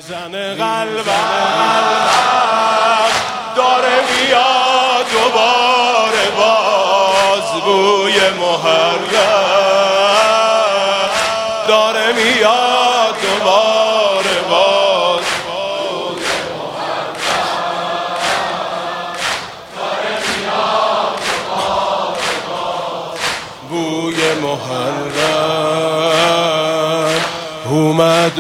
میزنه قلبم داره میاد دوباره باز بوی محرم داره میاد دوباره باز بوی محرم داره میاد دوباره باز بوی محرم اومد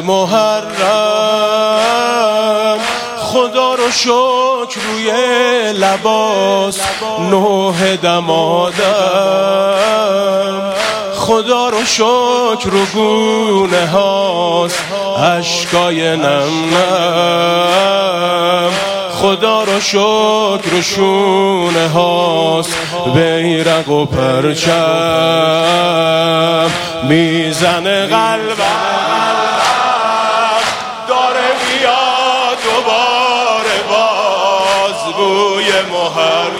محرم خدا رو شکر روی لباس نوح دمادم خدا رو شکر رو گونه هاست اشکای نم نم خدا رو شکر رو شونه هاست بیرق و پرچم میزنه قلبم داره میاد دوباره باز بوی محرم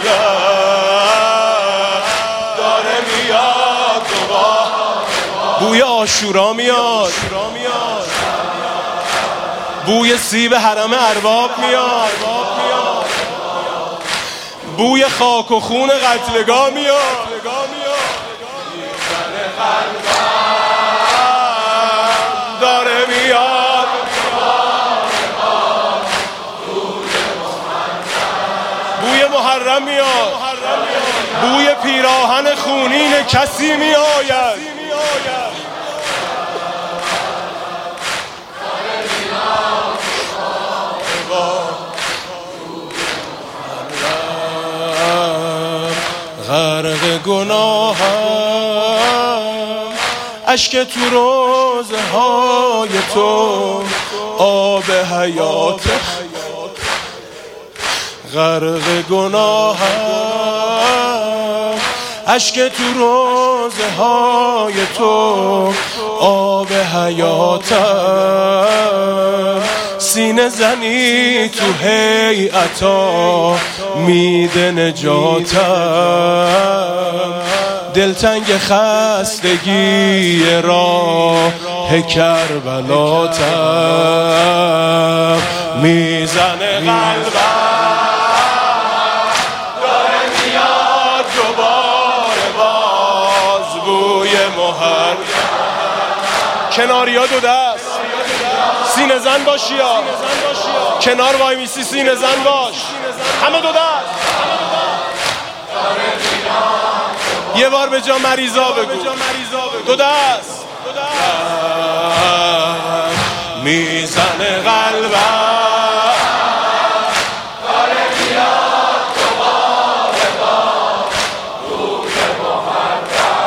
داره میاد دوباره بوی عاشورا میاد بوی سیب حرم ارباب میاد بوی خاک و خون قتلگاه میاد داره میاد بوی محرم میاد بوی پیراهن خونین کسی میآید غرق گناهم اشک تو روزه های تو آب حیات غرق گناهم اشک تو روزه های تو آب حیاتم سینه زنی تو هیئتا میده نجاتم دلتنگ خستگی راه کربلاتم میزنه قلبم داره میاد دوباره باز بوی محرم کناریا دو دست سینه زن باشی یا کنار وای میسی سینه زن باش همه دو دست یه بار به جا مریضا بگو دو دست میزنه قلبم داره میاد دوباره باز بوی محرم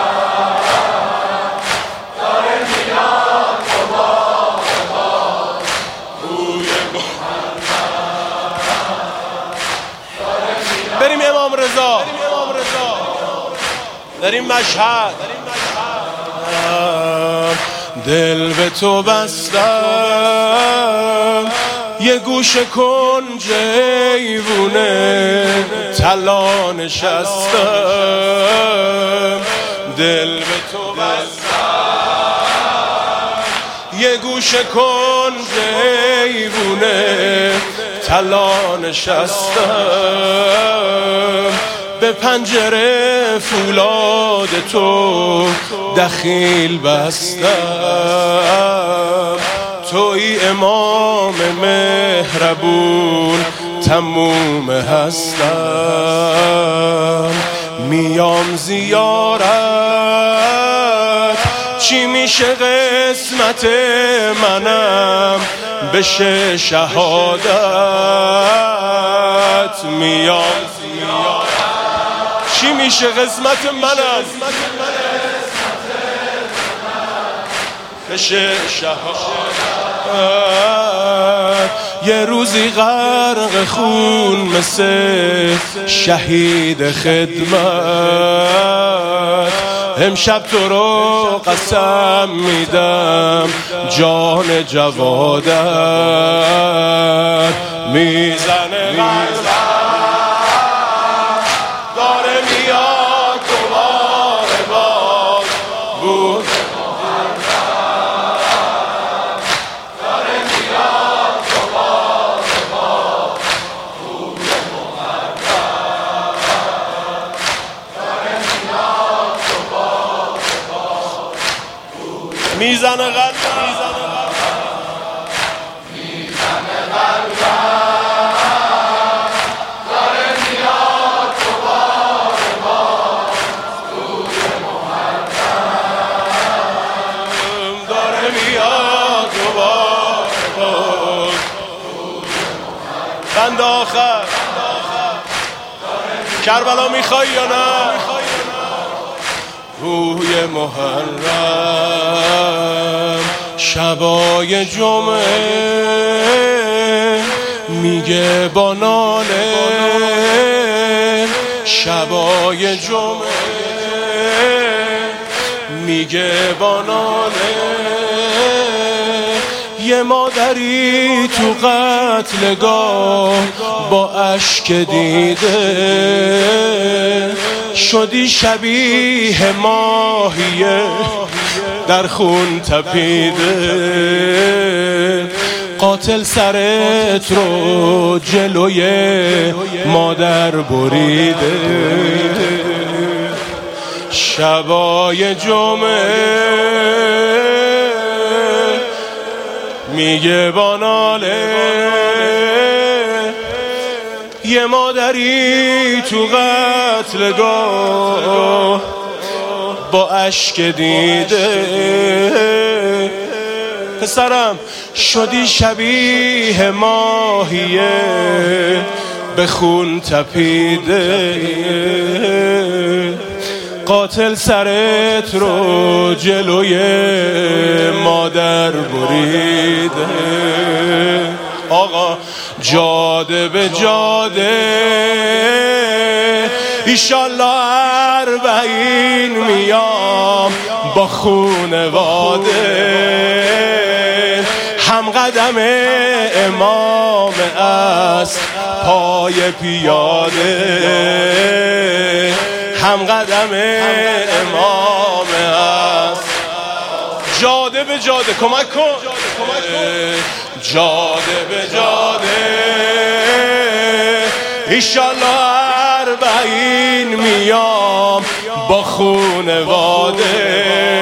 داره میاد دوباره باز بوی محرم بریم امام رضا بریم مشهد دل به تو بستم یه گوشه کنج ایوونه طلا نشستم دل به تو بستم یه گوشه کنج ایوونه طلا نشستم به پنجره فولاد تو دخیل بستم توی امام مهربون تموم هستم میام زیارت چی میشه قسمت منم بشه شهادت میام زیارت چی میشه قسمت منم بشه شهادت یه روزی غرق خون مثل شهید خدمت امشب تو رو قسم میدم جان جوادت میزنه قلبم داره میاد دوباره باز بود داره میاد میزنه قلبم بند آخر کربلا میخوای یا نه؟ روی محرم شبای جمعه میگه با ناله، شبای جمعه میگه با ناله، یه مادری تو قتلگاه با اشک دیده شدی شبیه ماهیه در خون تپیده، قاتل سرت رو جلوی مادر بریده، شبای جمعه میگه با ناله، یه مادری تو قتلگاه با اشک دیده، پسرم شدی شبیه ماهیه به خون تپیده، قاتل سرت رو جلوی مادر بریده. آقا جاده به جاده ایشالله اربعین میام با خونواده، هم قدم امام است پای پیاده، هم قدم امام است. جاده به جاده کمک کن، جاده به جاده ایشالله اربعین میام با خونواده،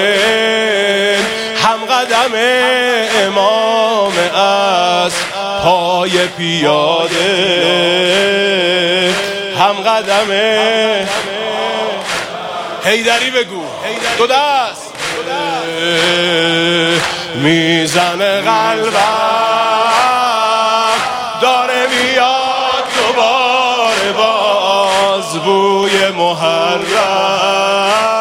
هم قدم امام است پای پیاده، هم قدم حیدری بگو دو دست میزنه قلبم داره میاد دوباره باز بوی محرم